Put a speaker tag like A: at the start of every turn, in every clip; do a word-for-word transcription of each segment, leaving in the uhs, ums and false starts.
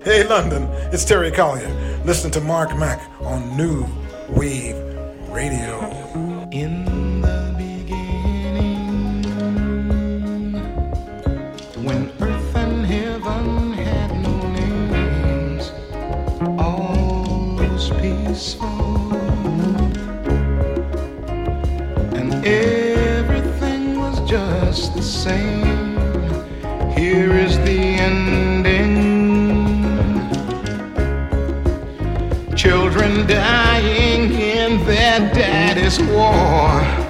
A: Hey London, it's Terry Collier. Listen to Mark Mack on New Wave Radio.
B: In the beginning, when earth and heaven had no names, all was peaceful, and everything was just the same. Here is the ending. Children dying in their daddy's war.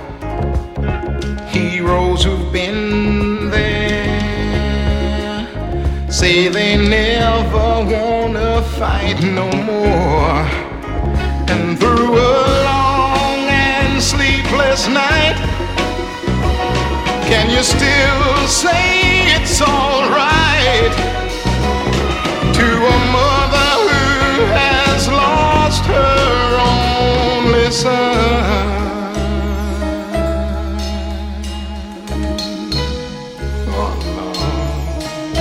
B: Heroes who've been there say they never wanna fight no more. And through a long and sleepless night, can you still say it's alright to a mother who has lost her only son? Oh Lord.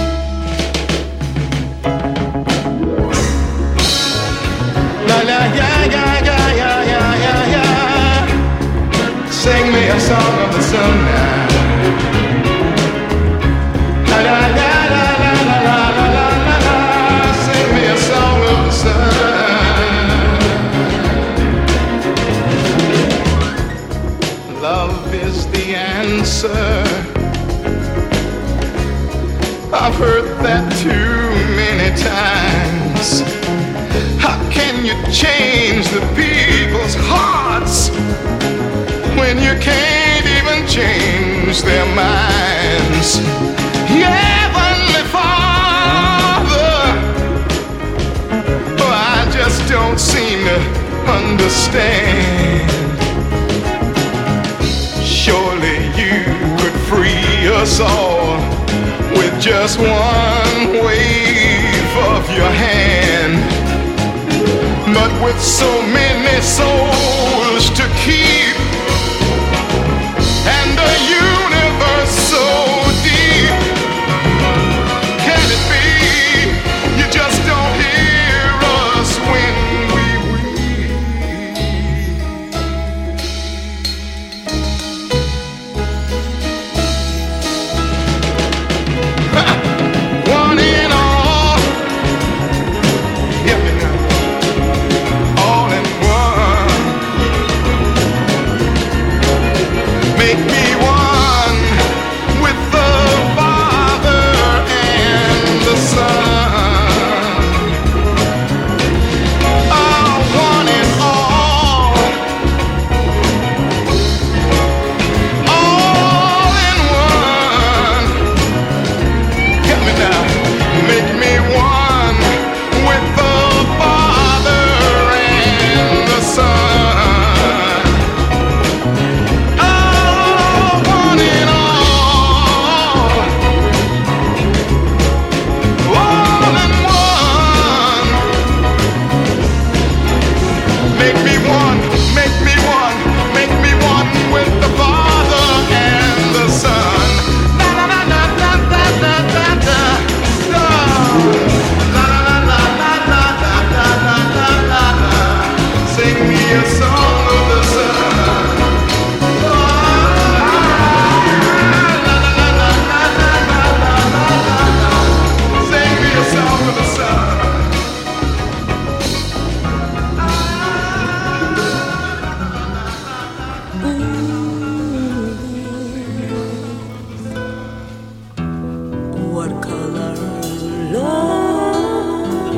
B: La la ya ya ya ya ya ya ya. Sing me a song of the sun now. La la la la la la la la la la. Sing me a song of the sun. Love is the answer. I've heard that too many times. How can you change the people's hearts when you can't even change their minds? Heavenly Father, oh, I just don't seem to understand. Surely you could free us all with just one wave of your hand. But with so many souls to keep and a universe so deep, can it be you just don't hear us when we one in all, yeah, all in one. Make me one with the Father and the Son. Oh, one in all, all in one. Get me now. Make me one with the Father and the Son. Oh, one in all, all in one. Make me one, make me one, make me one with the Father and the Son. La la la la la la la la la. La la la la la la la la la la la. Sing me a song of the sun. La la la la la la la la la la. Sing me a song of the sun.
C: What color is love?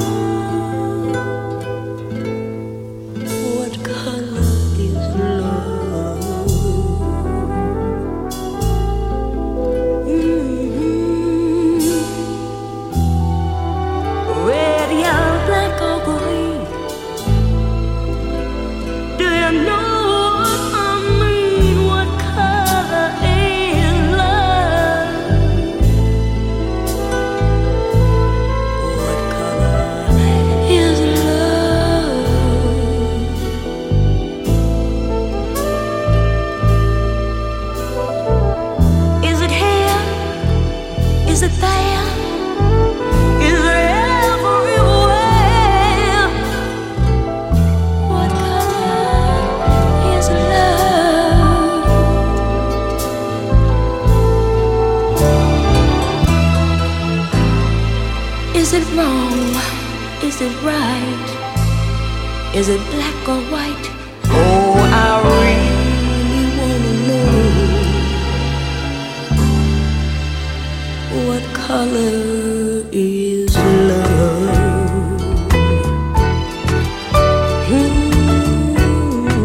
C: What color is love? Mm-hmm. Red, yellow, black, or green? Do you know what I mean? What color is love? What color is love? Is it here? Is it there? Is it everywhere? wrong? Is it right? Is it black or white? Oh, I really wanna know, what color is love? Hmm.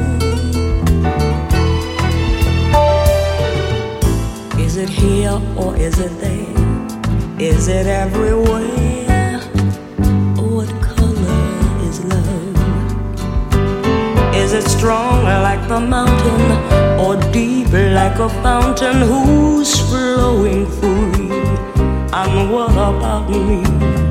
C: Is it here or is it there? Is it everywhere? What color is love? Is it strong like the mountain or deep like a fountain who's flowing free? And what about me?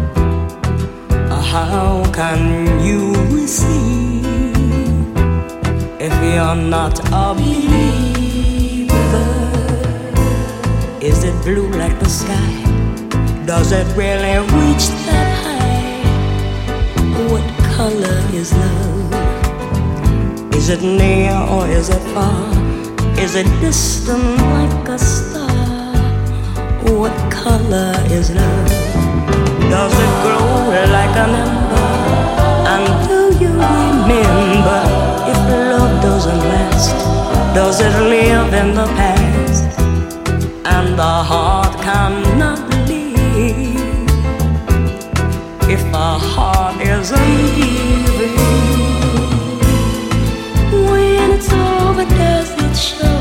C: How can you receive if you're not a believer? Is it blue like the sky? Does it really reach that high? What color is love? Is it near or is it far? Is it distant like a star? What color is love? Does it glow like an ember? And do you remember if love doesn't last? Does it live in the past? And the heart cannot believe if the heart isn't giving. When it's over, does it show?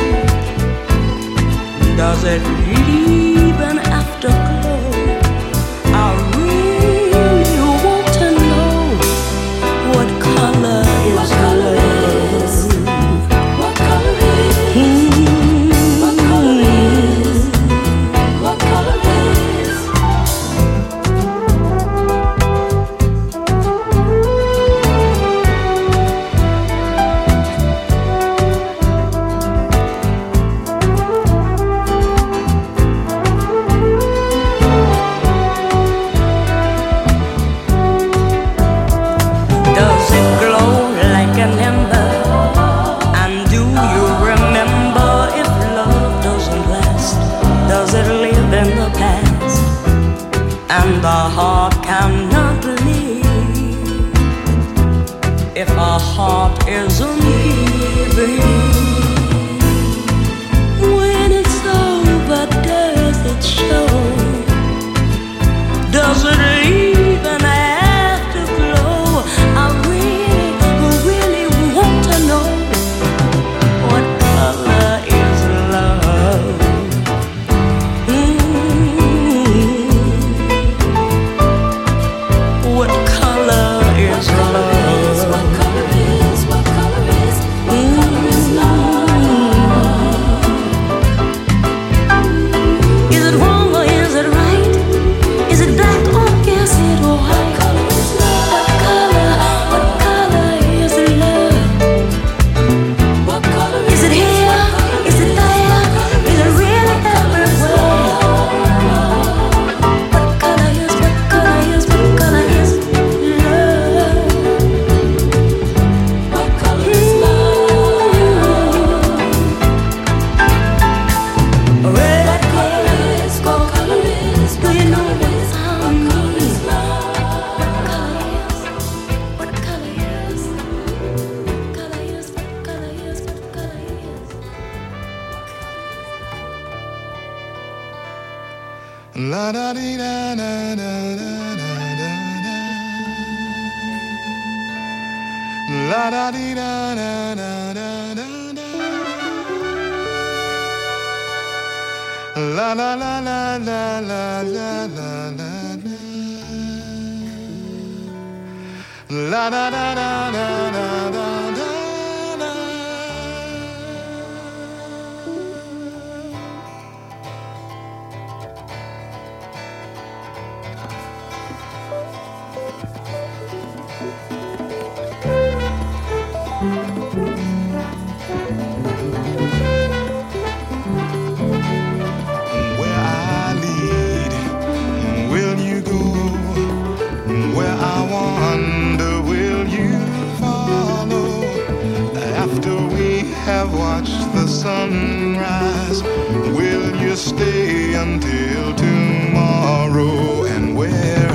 C: Does it leave an afterglow? I really want to know, what color is love? What color is? What color is? What color is? Does it glow like an ember? And do you remember if love doesn't last? Does it live in the past? And the heart cannot believe if a heart isn't giving. When it's over, does it show? Does it leave an afterglow? I really, really want to know, what color is love? Mm. What color is love? What color is? What color is? What color is love? Is it wrong or is it right? Is it black or is it white? What color is love? What color? What color is love? What color is? Is it here? Is it there? Is it really everywhere? What color is? What color is? What color is love? What color is love? Red color is, what color is? Do you know what I mean? What color is? What color is? What color is? What color is?
B: La da dee da da da da da da da. La da dee da da da da da da. La la la la la la la la la la. La da da da da da da da da. Where I lead, will you go? Where I wander, will you follow? After we have watched the sunrise, will you stay until tomorrow? And where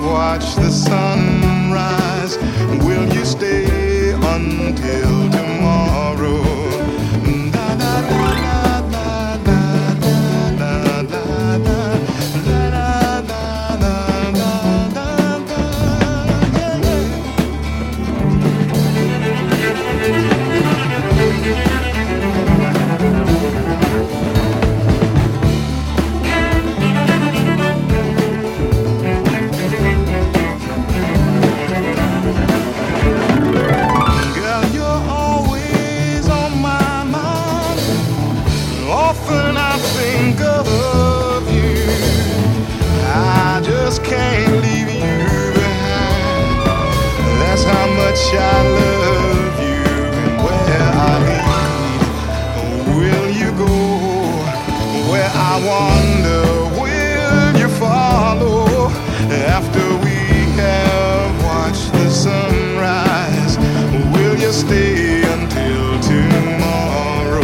B: watch the sunrise, will you stay until tomorrow? Da, da, da, da, da, da, da, da, da. I love you, and where I lead, will you go? Where I wander, will you follow? After we have watched the sunrise, will you stay until tomorrow?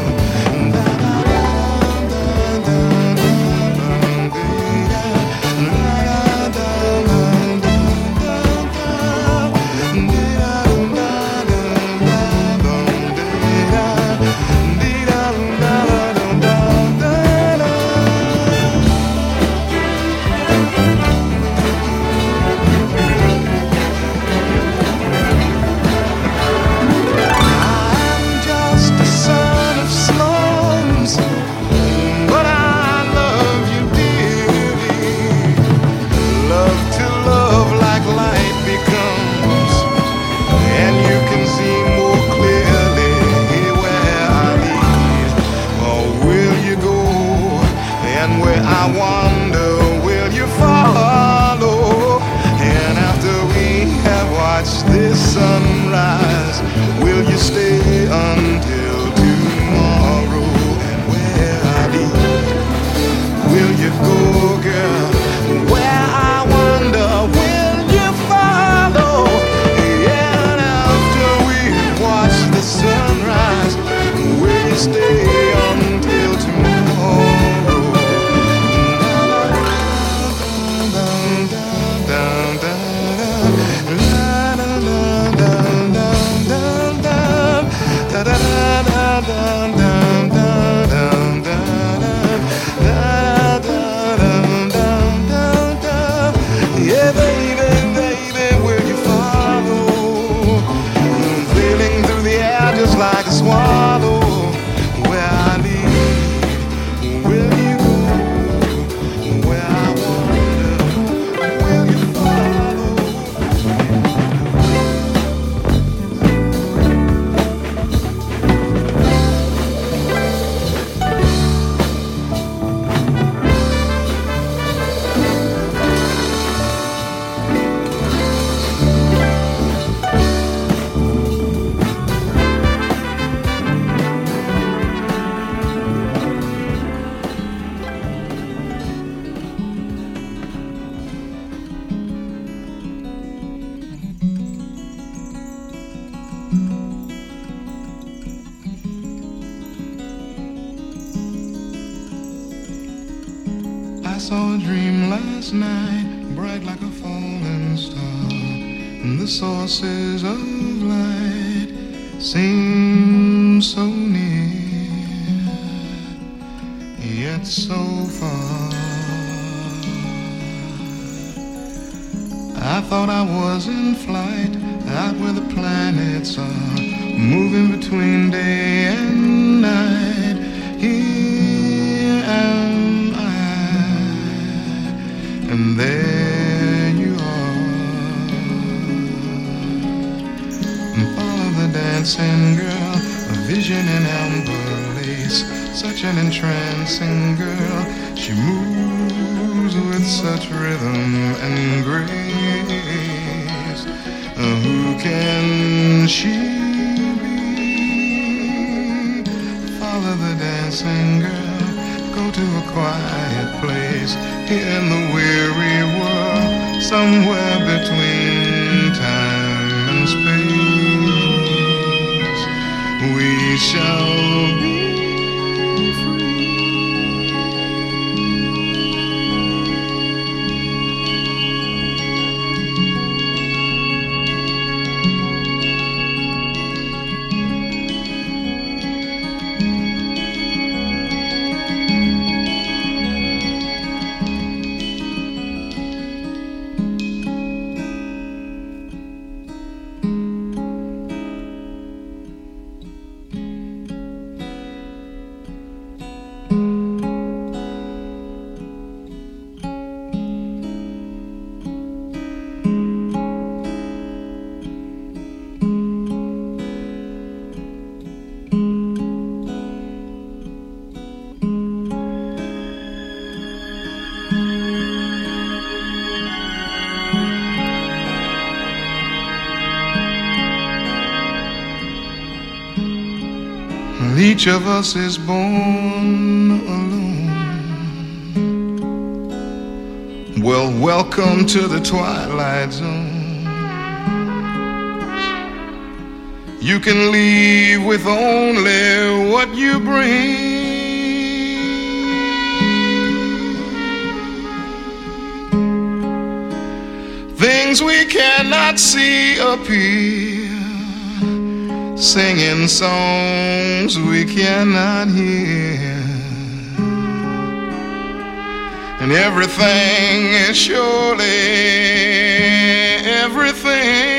B: I wonder, will you follow? And after we have watched this sunrise, will you stay until tomorrow? And where I lead, will you go, girl? Where I wonder, will you follow? And after we watch the sunrise, will you stay until tomorrow? Yeah, baby, baby, will you follow? Flailing through the air just like a swallow. Where I lead, will you go? Where I wander, will you follow? I saw a dream last night, bright like a falling star, and the sources of light seem so near, yet so far. I thought I was in flight, out where the planets are, moving between day and night. Here am I, and there you are. And follow the dancing girl, a vision in amber lace, such an entrancing girl. She moves with such rhythm and grace. Uh, who can she be? Follow the dancing girl, go to a quiet place here in the weary world, somewhere between time and space. We shall be free. each of us is born alone. Well, welcome to the twilight zone. You can leave with only what you bring. Things we cannot see appear, singing songs we cannot hear, and everything is surely everything.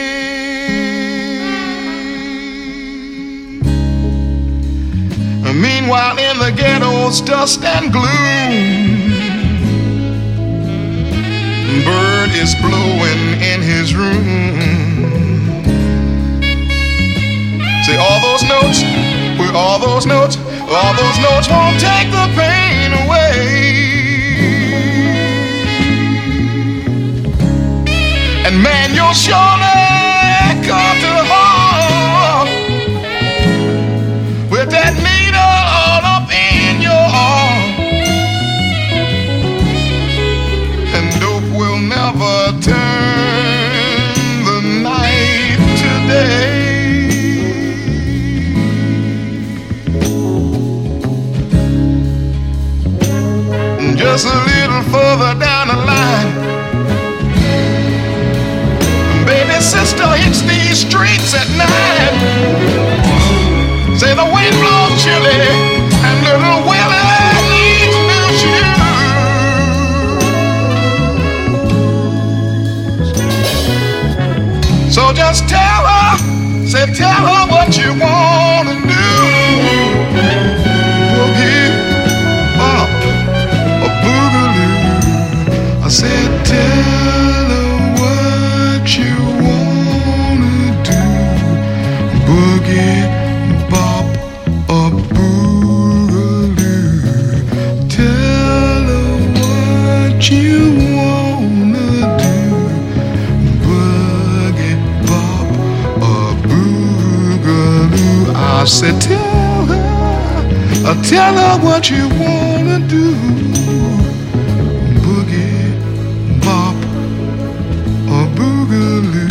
B: Meanwhile, in the ghetto's dust and gloom, bird is blowing in his room. Say all those notes, with all those notes, all those notes won't take the pain away. And man, you'll surely come to home with that needle all up in your arm. And dope will never turn the night to day. Just a little further down the line, baby sister hits these streets at night. Say the wind blows chilly and little Willie needs new shoes. So just tell her, say tell her what you wanna do. Boogie, bop, a boogaloo. I said tell her what you wanna do. Boogie, bop, a boogaloo. Tell her what you wanna do. Boogie, bop, a boogaloo. I said tell her, uh, tell her what you wanna do. Boogie, bop, a boogaloo.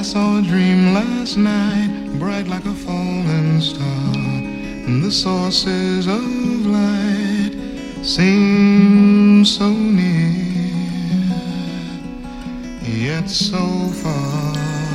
B: saw a dream last night, bright like a falling star, and the sources of light seem so near, yet so far.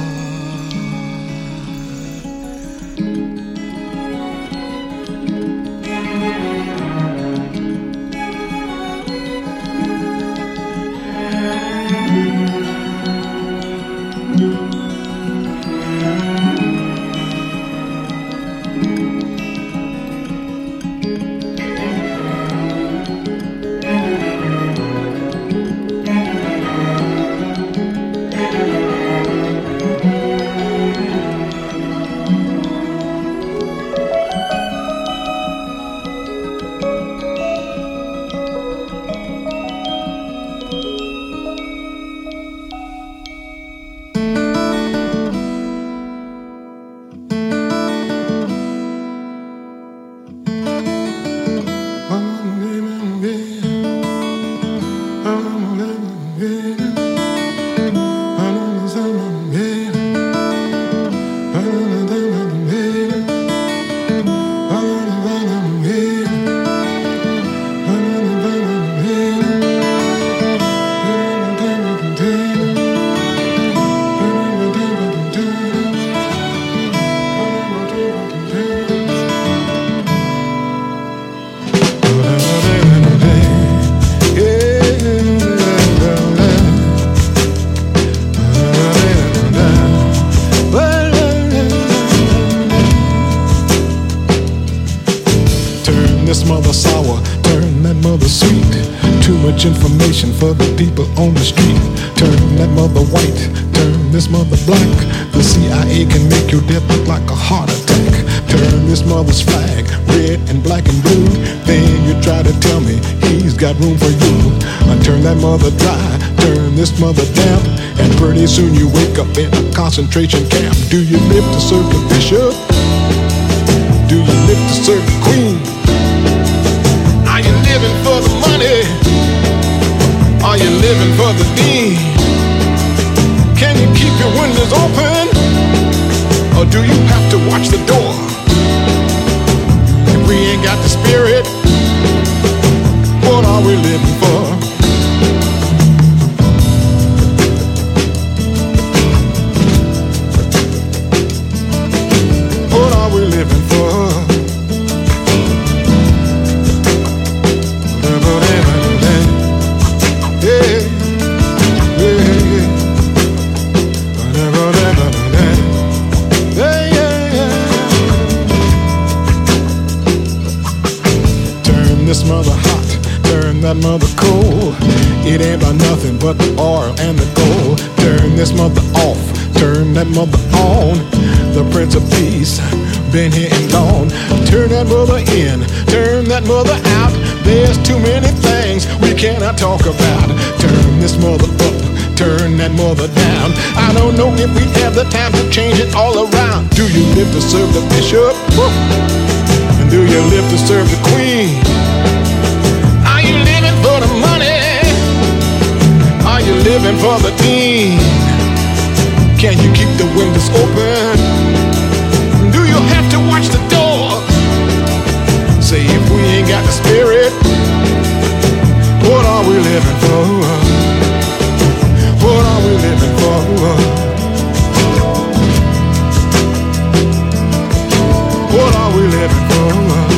A: Information for the people on the street. Turn that mother white, turn this mother black. The C I A can make your death look like a heart attack. Turn this mother's flag red and black and blue. Then you try to tell me he's got room for you. I turn that mother dry, turn this mother damp, and pretty soon you wake up in a concentration camp. Do you live to serve the bishop? Do you live to serve the queen? Are you living for the money? Are you living for the dean? Can you keep your windows open? Or do you have to watch the door? If we ain't got the spirit, what are we living for? What are we living for? This mother hot, turn that mother cold. It ain't about nothing but the oil and the gold. Turn this mother off, turn that mother on. The Prince of Peace, been here and gone. Turn that mother in, turn that mother out. There's too many things we cannot talk about. Turn this mother up, turn that mother down. I don't know if we have the time to change it all around. Do you live to serve the bishop? Woo! And do you live to serve the queen? Are you living for the money? Are you living for the dean? Can you keep the windows open? Do you have to watch the door? Say if we ain't got the spirit, what are we living for? What are we living for? What are we living for?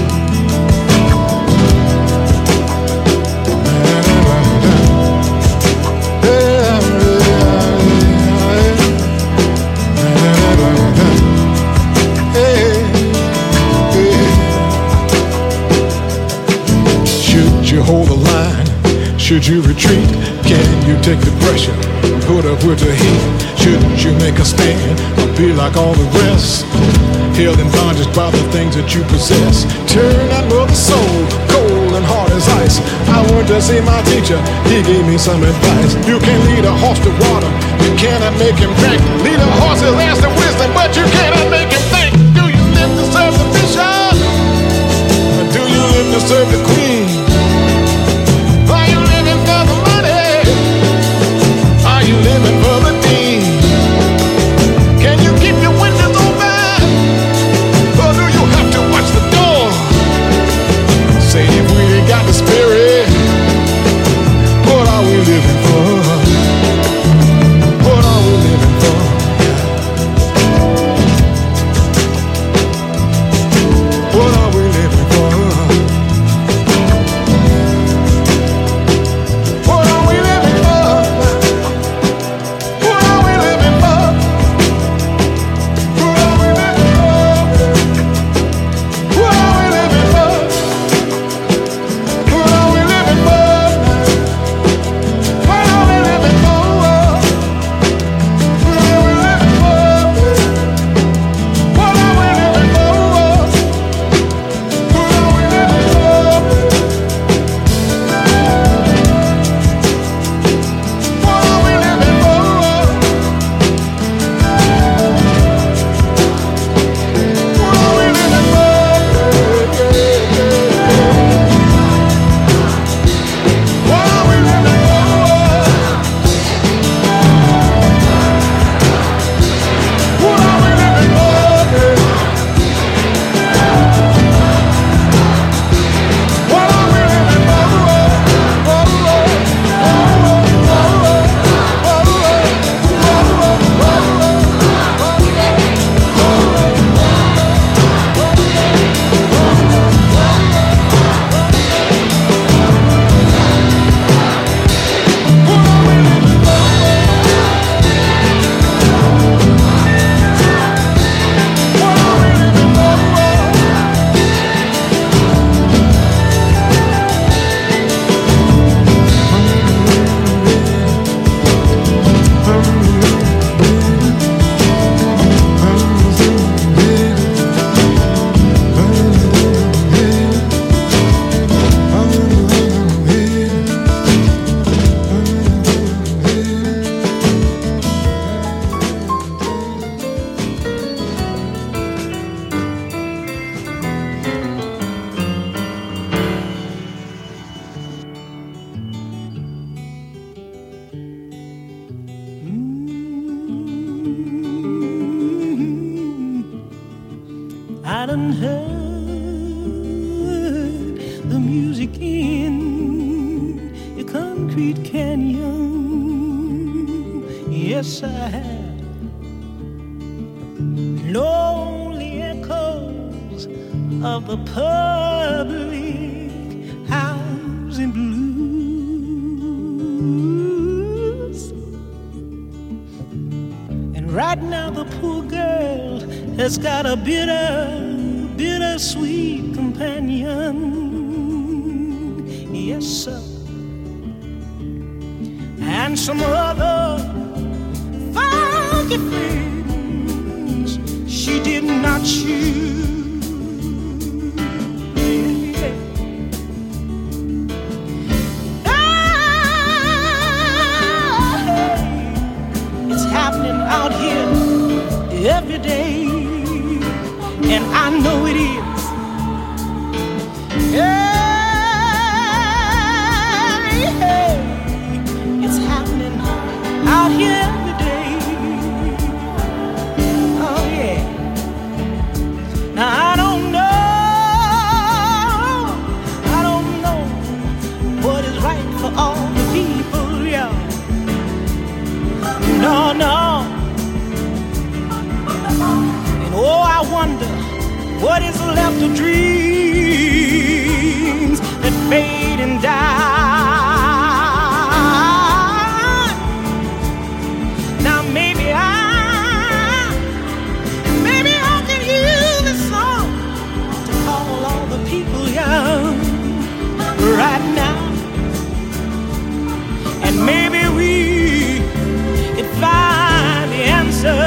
A: Should you hold the line? Should you retreat? Can you take the pressure and put up with the heat? Shouldn't you make a stand or be like all the rest? Held in bondage by the things that you possess. Turn that mother soul, cold and hard as ice. I went to see my teacher, he gave me some advice. You can't lead a horse to water, you cannot make him drink. Lead a horse is asked the wisdom, but you cannot make him think. Do you live to serve the bishop? Or do you live to serve the queen? Are you living for the money? Are you living for the dean?
D: music in a concrete canyon. Yes, I have lonely echoes of the public housing blues. And right now the poor girl has got a bitter, bittersweet companion. Yes, sir. And some other funky things she did not choose. Yeah. Ah, it's happening out here every day, and I know it is. Yeah. Out here every day. Oh yeah. Now I don't know, I don't know what is right for all the people, yeah. No, no. And oh, I wonder what is left of dreams that fade and die. Right now, and maybe we can find the answer.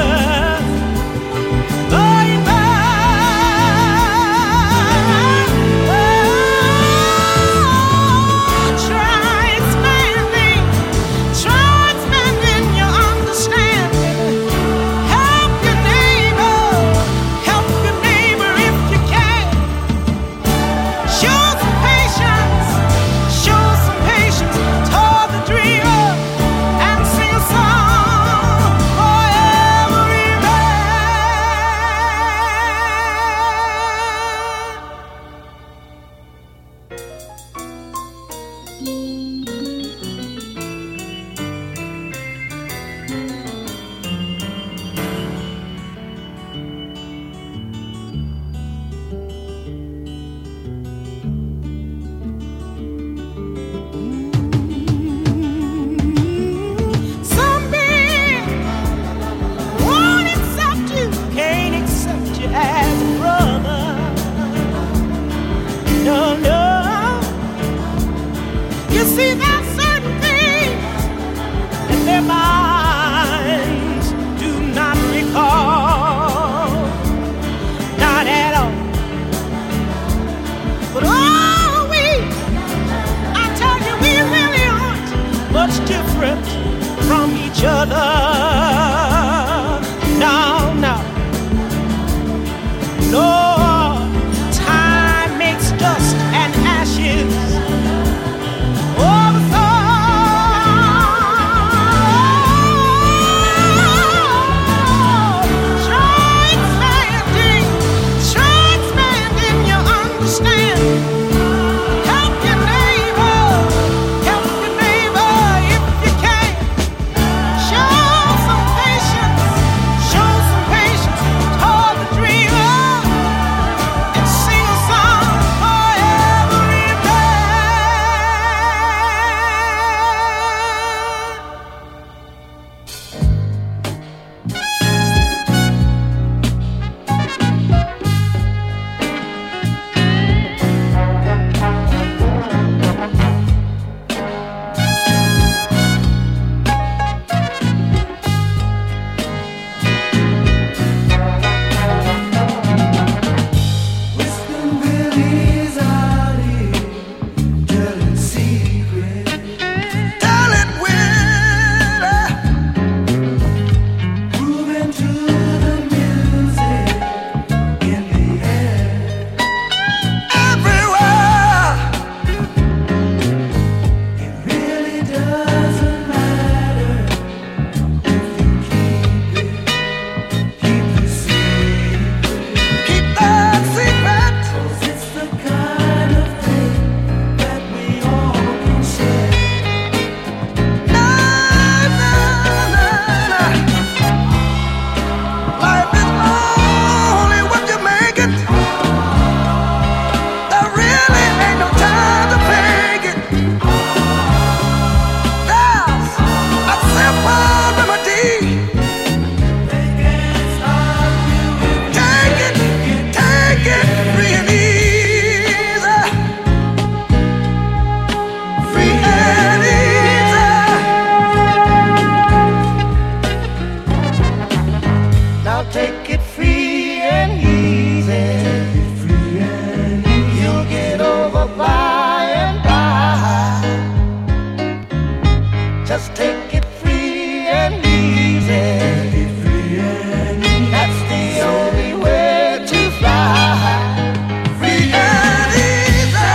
C: Just take it free and easy. Take it free and easy. That's the only way to fly. Free and easy.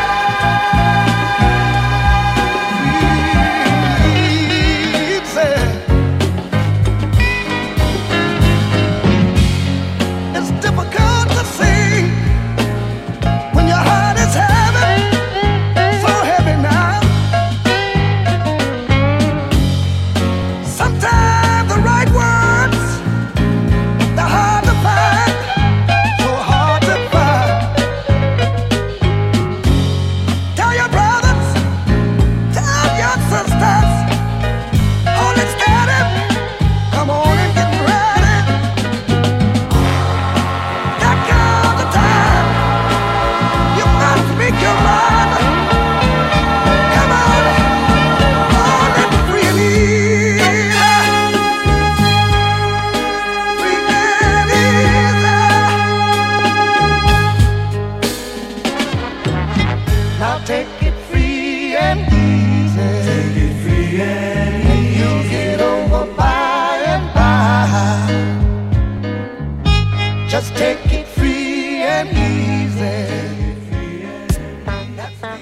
C: Free and easy. It's difficult to see when your heart is heavy, so heavy now. Sometimes the right words, they're hard to find, so hard to find. Tell your brothers, tell your sisters, hold it steady, come on and get ready. There comes a time you gotta speak your mind. Come on, on and free and easy. Free and easy. Now take it free and easy. Take it free and easy. And you'll get over by and by. Just take it free and easy. That's the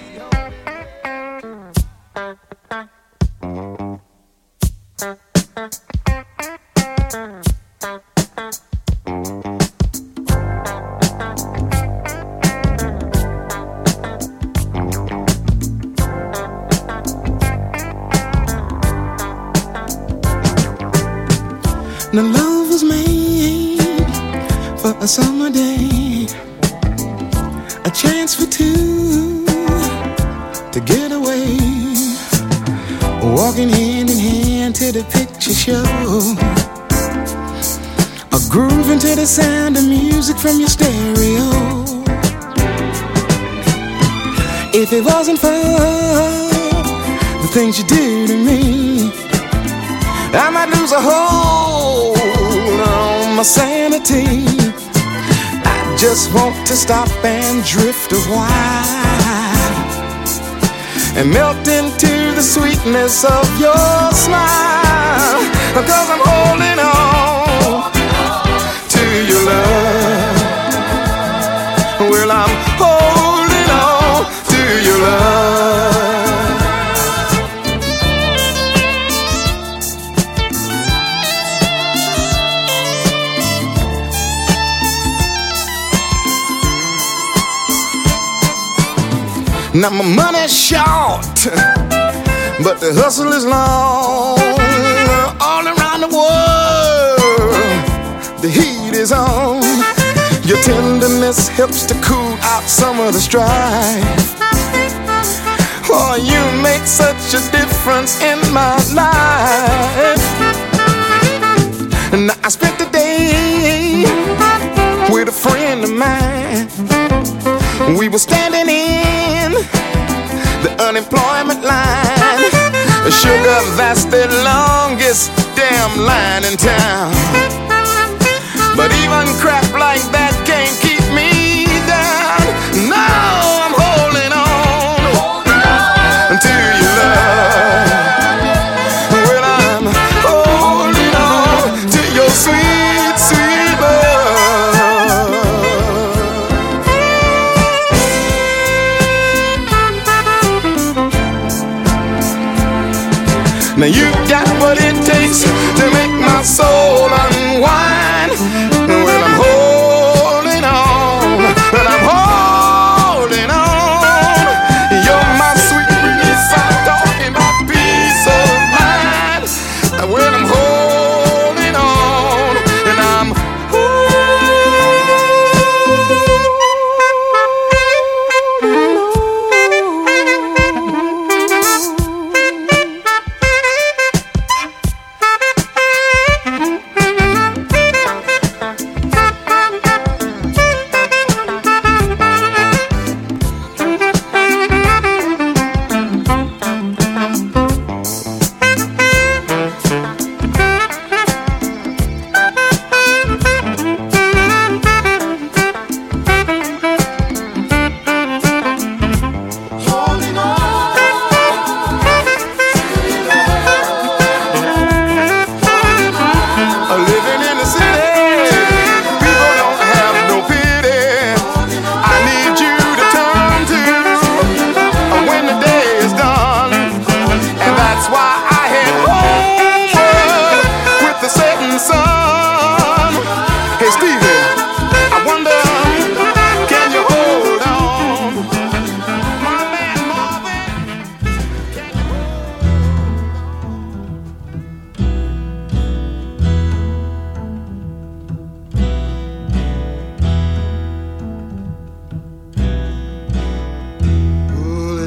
A: Now love was made for a summer day, a chance for two to get away, walking hand in hand to the picture show, a grooving to the sound of music from your stereo. If it wasn't for the things you do to me, I might lose a hold on my sanity. I just want to stop and drift a while and melt into the sweetness of your smile, because I'm holding on to your love. Well, I'm holding on to your love. Now my money's short, but the hustle is long. All around the world, the heat is on. Your tenderness helps to cool out some of the strife. Oh, you make such a difference in my life. And I spent the day with a friend of mine. We were standing in the unemployment line. Sugar, that's the longest damn line in town. But even crap like that can't keep me down. No, I'm holding on, holding on to your love. Well, I'm holding on to your sweet, sweet love. Now you got what it takes to make my soul unwind. Well, I'm holding on, well, I'm holding on. You're my sweet release, I'm talking about peace of mind. Well, I'm holding on, and I'm holding on.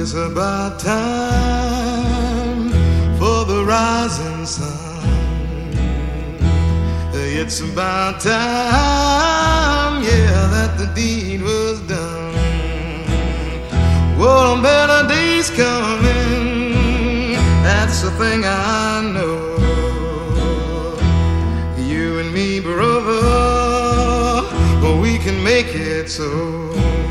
B: it's about time for the rising sun. It's about time, yeah, that the deed was done. Well, better days coming, that's the thing I know. You and me, brother, we can make it so.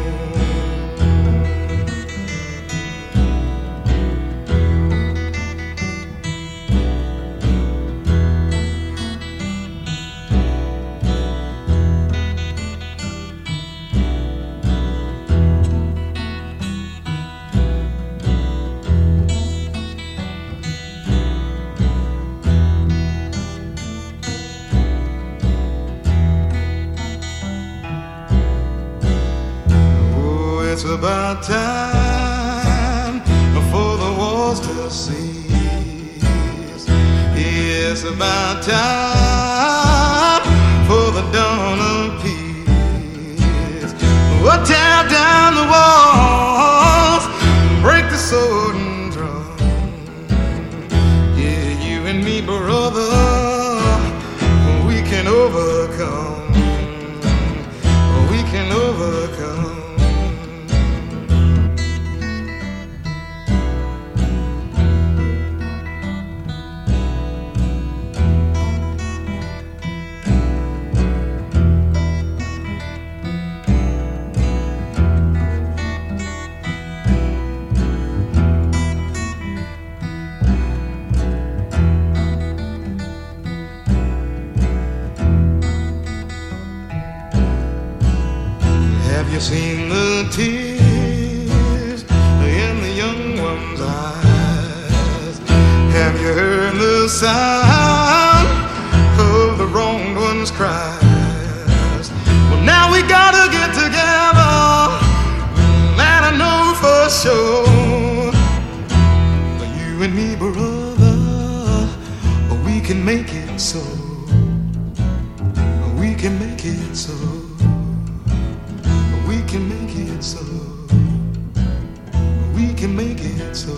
B: It's about time for the wars to cease. It's about time for the dawn of peace. We'll tear down the walls, break the sword and drum. Yeah, you and me, brother, we can overcome. We can overcome. Have you seen the tears in the young one's eyes? Have you heard the sound of the wronged one's cries? Well, now we gotta get together, and I know for sure, you and me, brother, we can make it so. We can make it so. We can make it so. We can make it so.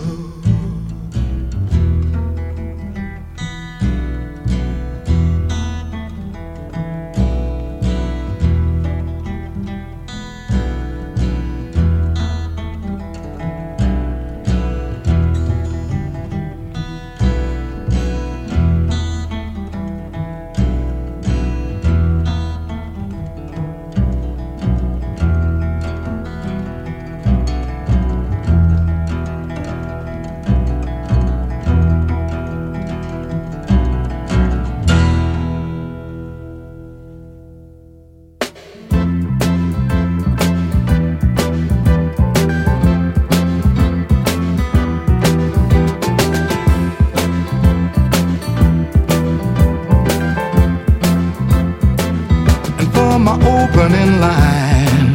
B: Opening line,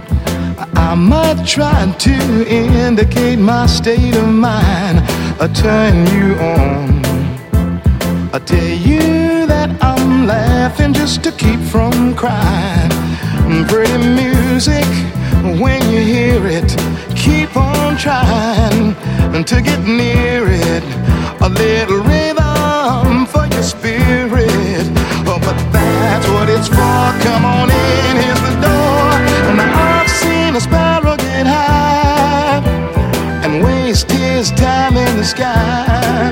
B: I might try to indicate my state of mind, I turn you on, I tell you that I'm laughing just to keep from crying. Pretty music, when you hear it, keep on trying to get near it. A little rhythm for your spirit, oh, but that's what it's for. Come on in, here's the door. And I've seen a sparrow get high and waste his time in the sky.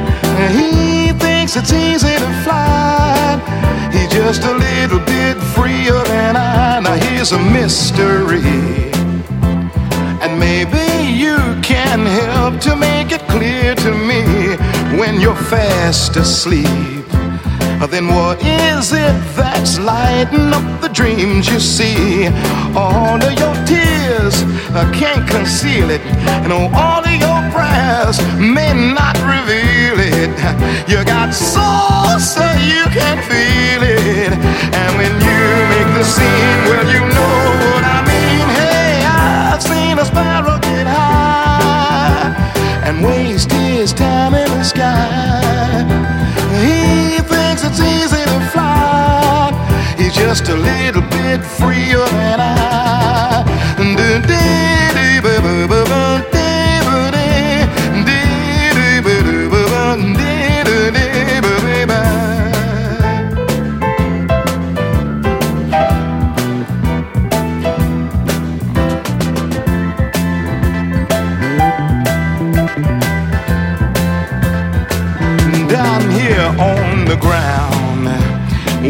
B: He thinks it's easy to fly, he's just a little bit freer than I. Now here's a mystery, and maybe you can help to make it clear to me. When you're fast asleep, then what is it that's lighting up the dreams you see? All of your tears uh, can't conceal it, and all of your prayers may not reveal it. You got soul so you can feel it, and when you make the scene, well, you know what I mean. Hey, I've seen a sparrow get high and waste his time in the sky. He thinks it's easy to fly, he's just a little bit freer than I.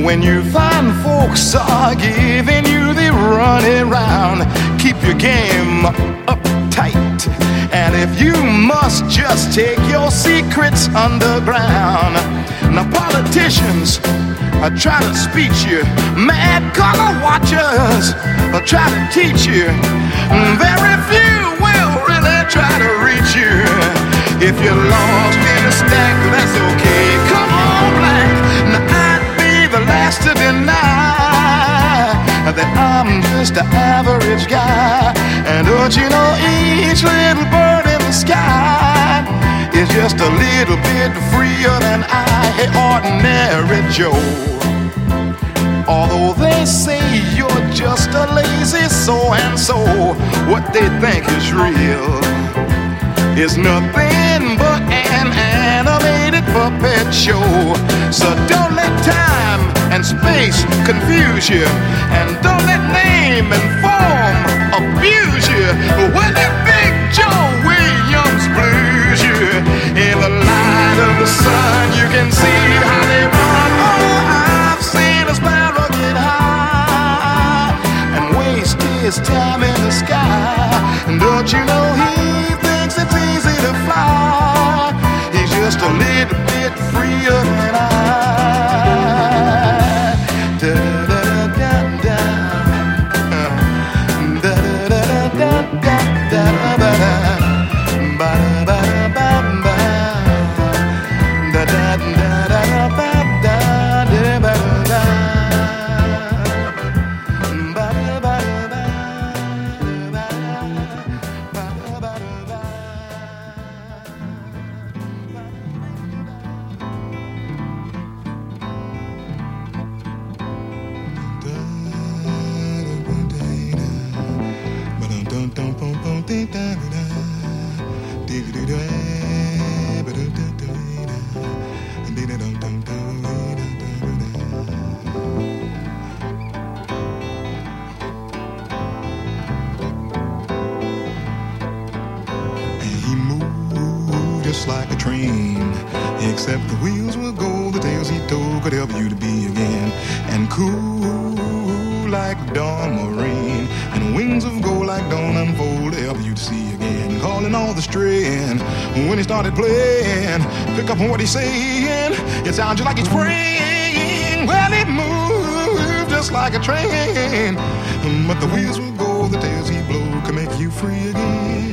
B: When you find folks are giving you the runaround, keep your game up tight. And if you must, just take your secrets underground. Now politicians I try to speech you, mad color watchers I try to teach you. Very few will really try to reach you. If you're lost in a stack, that's okay. Come on, black. Now I'd be the last to deny that I'm just an average guy. And don't you know each little bird in the sky is just a little bit freer than I, hey, ordinary Joe. Although they say you're just a lazy so-and-so, what they think is real is nothing but an animated puppet show. So don't let time and space confuse you, and don't let name and form abuse you. When that Big Joe Williams blues you, in the light of the sun you can see how they run. Oh, I've seen a sparrow get high and waste his time in the sky. And don't you know he thinks it's easy to fly? He's just a little bit freer than I. Da da da da da da da da da da da da. Ba ba ba ba da da da da ba da da ba da. Ba ba ba ba ba ba ba. Just like a train, except the wheels will go, the tales he told could help you to be again. And cool like dawn or rain, and wings of gold like dawn unfold to help you to see again. Calling all the straying, when he started playing, pick up on what he's saying, it sounds just like he's praying. Well, it moved just like a train, but the wheels will go, the tales he blow can make you free again.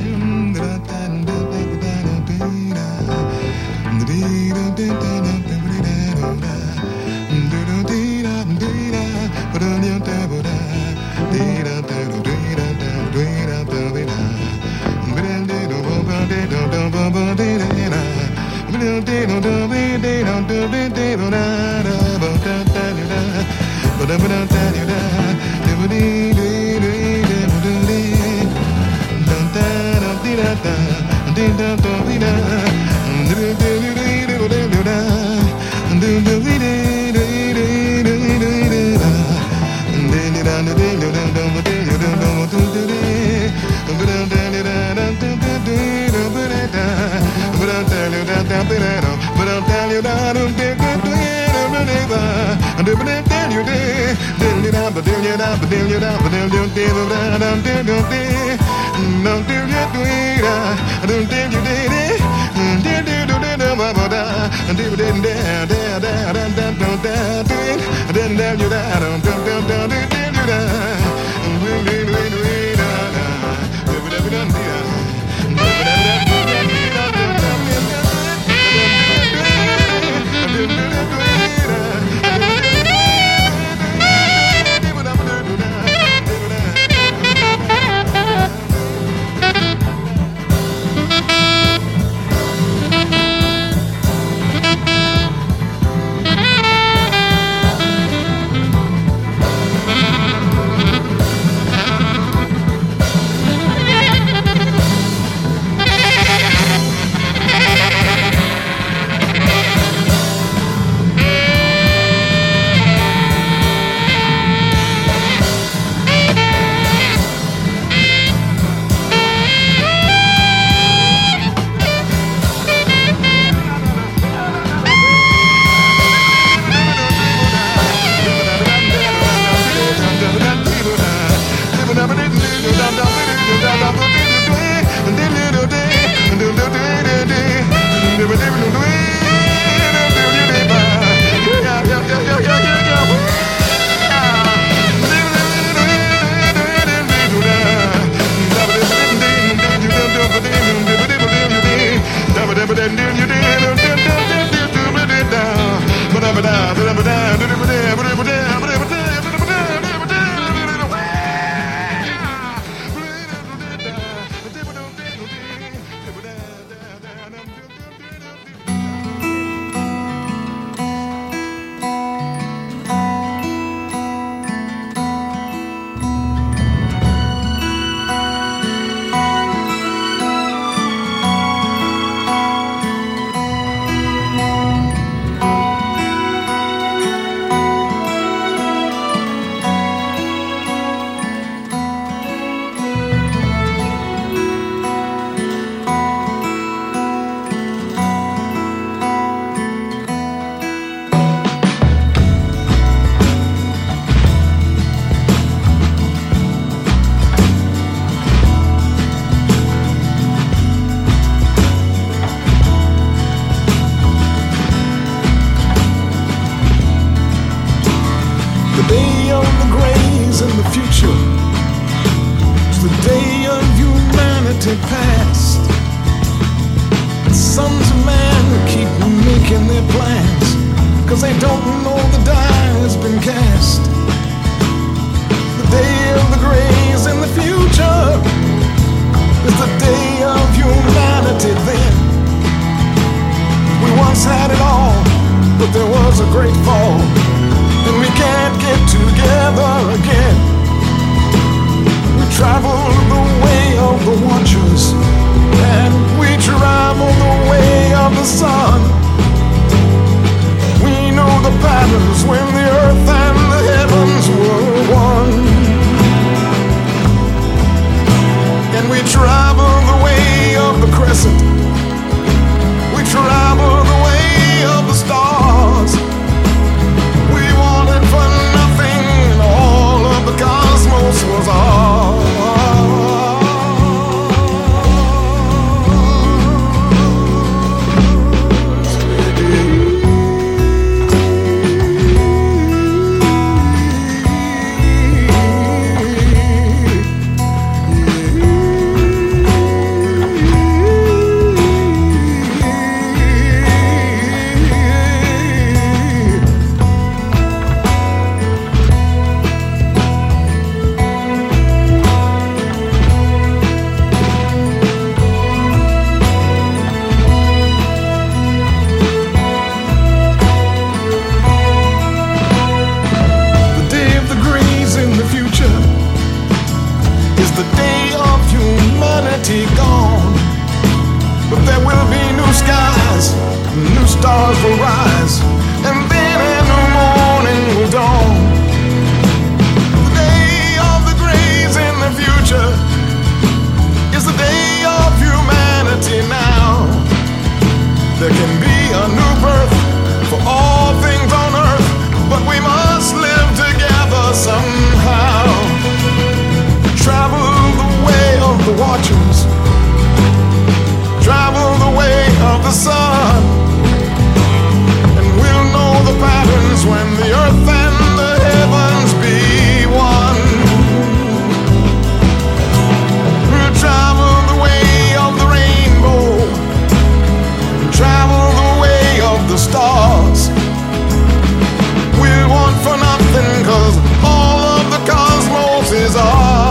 A: humanity past. Sons of man keep making their plans, 'cause they don't know the die has been cast. The day of the grays in the future is the day of humanity then. We once had it all, but there was a great fall, and we can't get together again. We travel the way of the watchers, and we travel the way of the sun. We know the patterns when the earth and the heavens were one. And we travel the way of the crescent. We travel the way of the stars. We wanted for nothing, and all of the cosmos was ours. Gone, but there will be new skies, new stars will rise, and then a new morning will dawn. The day of the grays in the future is the day of humanity now. There can be a new birth for all things on earth, but we must live together somehow. Travel the way of the watchers, travel the way of the sun, and we'll know the patterns when the earth and the heavens be one. We'll travel the way of the rainbow, travel the way of the stars. We'll want for nothing, 'cause all of the cosmos is ours.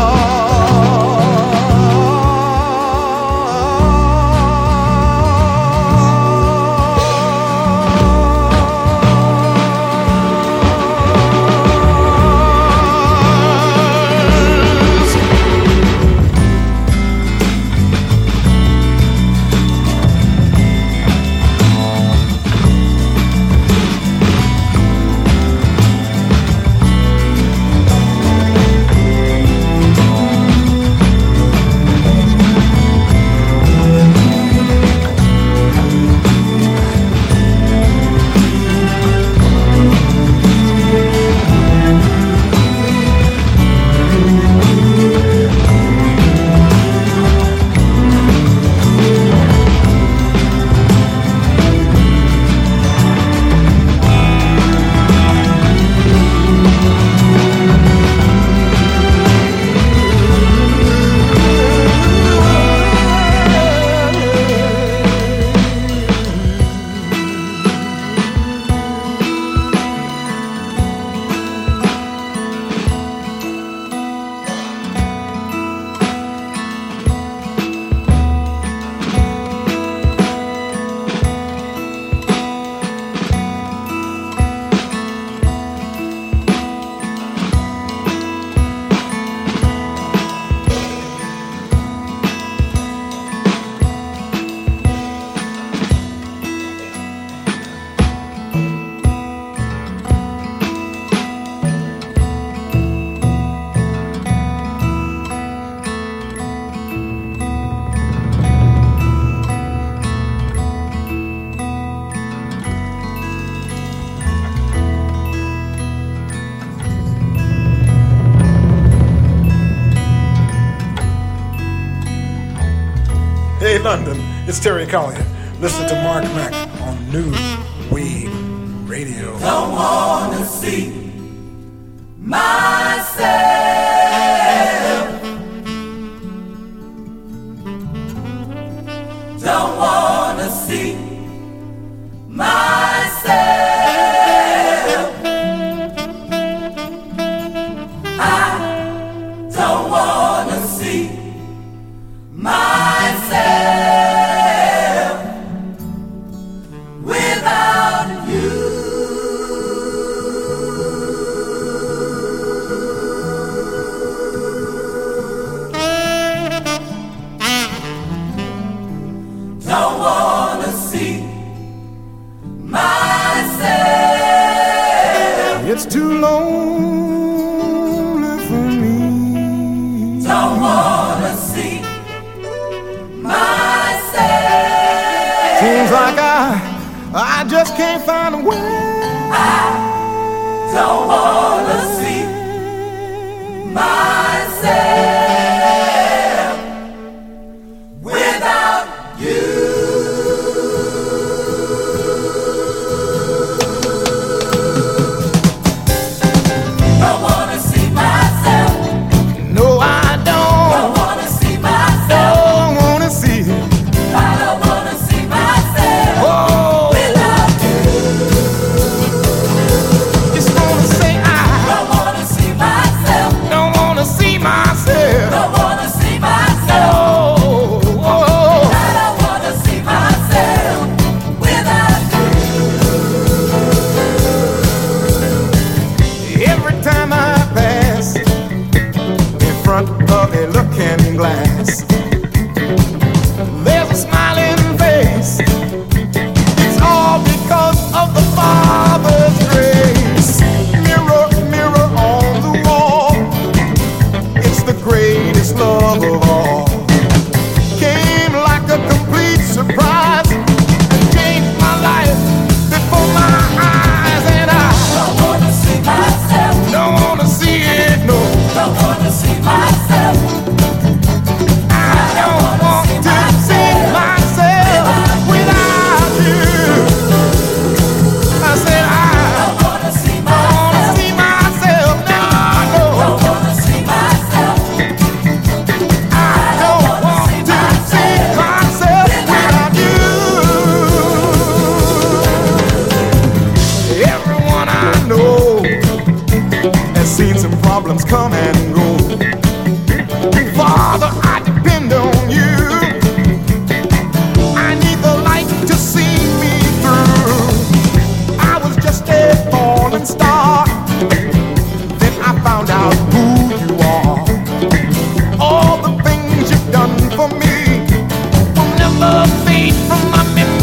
A: Hey London, it's Terry Collier. Listen to Mark Mack on New Wave Radio.
E: Don't wanna see myself don't wanna see myself. I don't wanna see myself without you. Don't wanna see myself.
A: It's too lonely for me.
E: Don't wanna see myself.
A: Seems like I, I just can't find a way.
E: I don't wanna see myself without you. Don't wanna see myself.
A: No, I don't.
E: Don't wanna see myself.
A: Don't wanna see it.
E: I don't wanna see myself
A: Oh,
E: without you.
A: just wanna say I
E: Don't wanna see myself.
A: don't wanna see myself.
E: Don't wanna see myself.
A: Oh, oh,
E: I don't wanna see myself without you.
A: every time I pass in front of a looking glass, there's a smiling face. It's all because of the Father's grace. Mirror, mirror on the wall, it's the greatest love of all. Came like a complete surprise and changed my life before my eyes, and I
E: Don't wanna see myself.
A: don't wanna see it, no.
E: Don't wanna see myself.
A: I don't want to see myself without you. I said I
E: Don't wanna see
A: don't wanna
E: myself.
A: see myself, no, no.
E: Don't wanna see myself.
A: I don't want to see myself without you. Everyone I know has seen some problems come and go. Father, I depend on you. I need the light to see me through. I was just a falling star, then I found out who you are. All the things you've done for me will never fade from my memory.